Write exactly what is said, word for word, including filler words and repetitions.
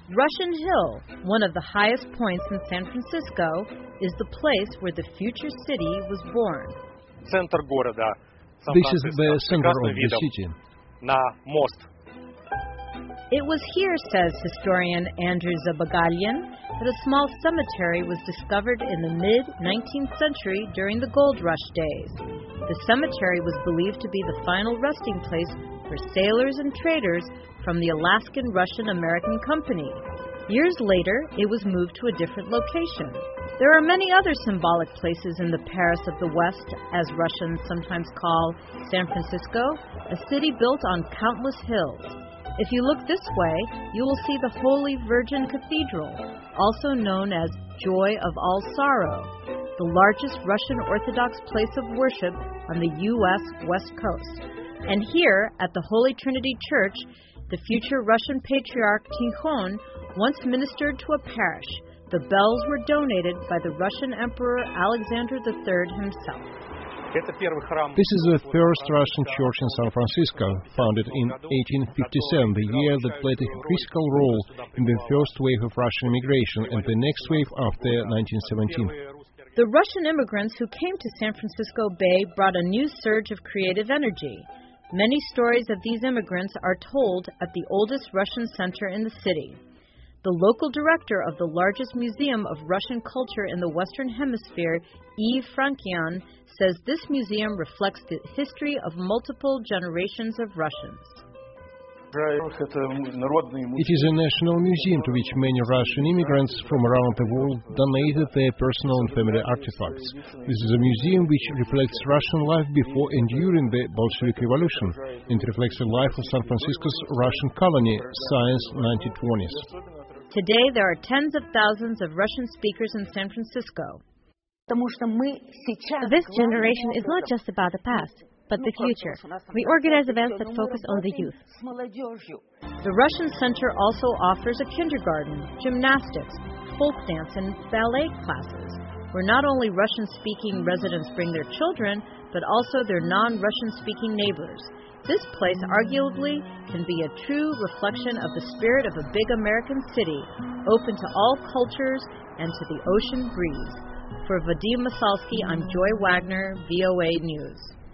Russian Hill, one of the highest points in San Francisco, is the place where the future city was born. This is the center of the city. It was here, says historian Andrew Zabagalyan, that a small cemetery was discovered in the mid-nineteenth century during the gold rush days. The cemetery was believed to be the final resting place for sailors and traders from the Alaskan Russian-American Company. Years later, it was moved to a different location. There are many other symbolic places in the Paris of the West, as Russians sometimes call San Francisco, a city built on countless hills. If you look this way, you will see the Holy Virgin Cathedral, also known as Joy of All Sorrow, the largest Russian Orthodox place of worship on the U S West Coast. And here, at the Holy Trinity Church, the future Russian Patriarch Tikhon once ministered to a parish. The bells were donated by the Russian Emperor Alexander the Third himself. This is the first Russian church in San Francisco, founded in eighteen fifty-seven, the year that played a critical role in the first wave of Russian immigration and the next wave after nineteen seventeen. The Russian immigrants who came to San Francisco Bay brought a new surge of creative energy. Many stories of these immigrants are told at the oldest Russian center in the city. The local director of the largest museum of Russian culture in the Western Hemisphere, Yves Frankian, says this museum reflects the history of multiple generations of Russians. It is a national museum to which many Russian immigrants from around the world donated their personal and family artifacts. This is a museum which reflects Russian life before and during the Bolshevik Revolution, and reflects the life of San Francisco's Russian colony since the nineteen twenties. Today, there are tens of thousands of Russian speakers in San Francisco. This generation is not just about the past, but the future. We organize events that focus on the youth. The Russian Center also offers a kindergarten, gymnastics, folk dance, and ballet classes, where not only Russian-speaking residents bring their children, but also their non-Russian-speaking neighbors. This place arguably can be a true reflection of the spirit of a big American city, open to all cultures and to the ocean breeze. For Vadim Masalsky, I'm Joy Wagner, V O A News.